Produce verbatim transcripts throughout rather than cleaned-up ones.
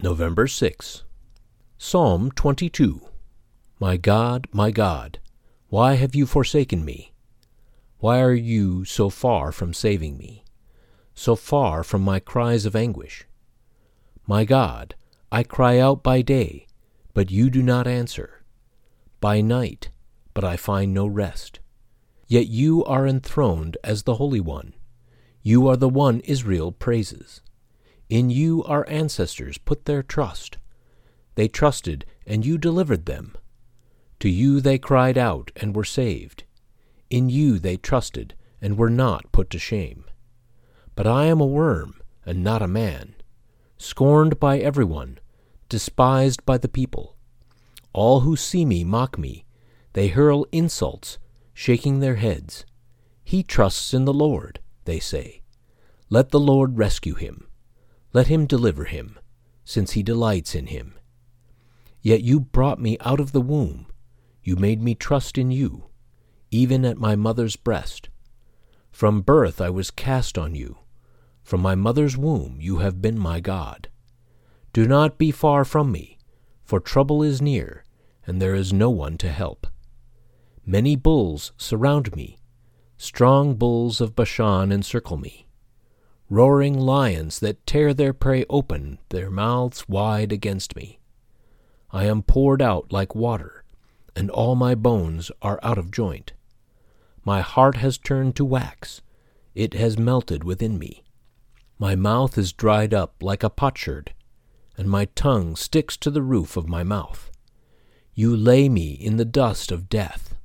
November sixth. Psalm twenty-two. My God, my God, why have you forsaken me? Why are you so far from saving me, so far from my cries of anguish? My God, I cry out by day, but you do not answer, by night, but I find no rest. Yet you are enthroned as the Holy One. You are the one Israel praises. In you our ancestors put their trust. They trusted, and you delivered them. To you they cried out and were saved. In you they trusted and were not put to shame. But I am a worm and not a man, scorned by everyone, despised by the people. All who see me mock me. They hurl insults, shaking their heads. He trusts in the Lord, they say. Let the Lord rescue him. Let him deliver him, since he delights in him. Yet you brought me out of the womb. You made me trust in you, even at my mother's breast. From birth I was cast on you. From my mother's womb you have been my God. Do not be far from me, for trouble is near, and there is no one to help. Many bulls surround me. Strong bulls of Bashan encircle me. Roaring lions that tear their prey open, their mouths wide against me. I am poured out like water, and all my bones are out of joint. My heart has turned to wax. It has melted within me. My mouth is dried up like a potsherd, and my tongue sticks to the roof of my mouth. You lay me in the dust of death.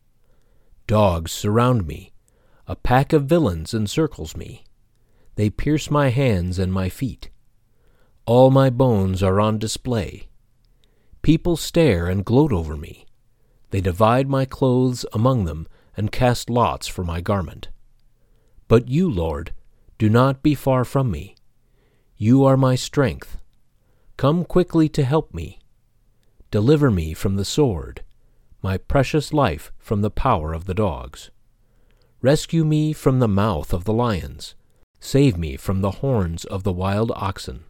Dogs surround me. A pack of villains encircles me. They pierce my hands and my feet. All my bones are on display. People stare and gloat over me. They divide my clothes among them and cast lots for my garment. But you, Lord, do not be far from me. You are my strength. Come quickly to help me. Deliver me from the sword, my precious life from the power of the dogs. Rescue me from the mouth of the lions. Save me from the horns of the wild oxen.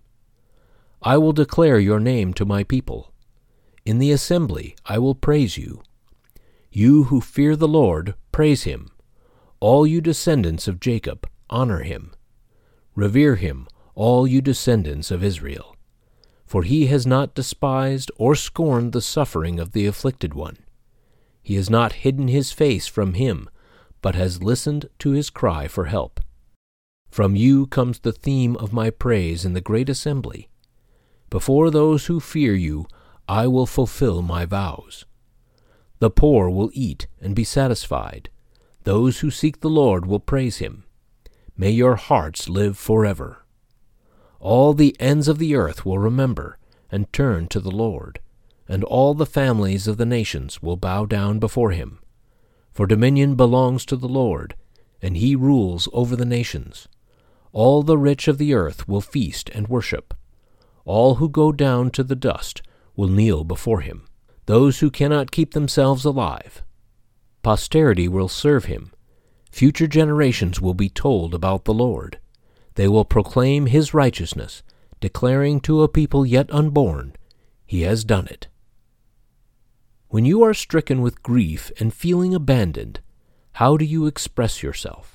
I will declare your name to my people. In the assembly I will praise you. You who fear the Lord, praise him. All you descendants of Jacob, honor him. Revere him, all you descendants of Israel. For he has not despised or scorned the suffering of the afflicted one. He has not hidden his face from him, but has listened to his cry for help. From you comes the theme of my praise in the great assembly. Before those who fear you, I will fulfill my vows. The poor will eat and be satisfied. Those who seek the Lord will praise him. May your hearts live forever. All the ends of the earth will remember and turn to the Lord, and all the families of the nations will bow down before him. For dominion belongs to the Lord, and he rules over the nations. All the rich of the earth will feast and worship. All who go down to the dust will kneel before him, those who cannot keep themselves alive. Posterity will serve him. Future generations will be told about the Lord. They will proclaim his righteousness, declaring to a people yet unborn, he has done it. When you are stricken with grief and feeling abandoned, how do you express yourself?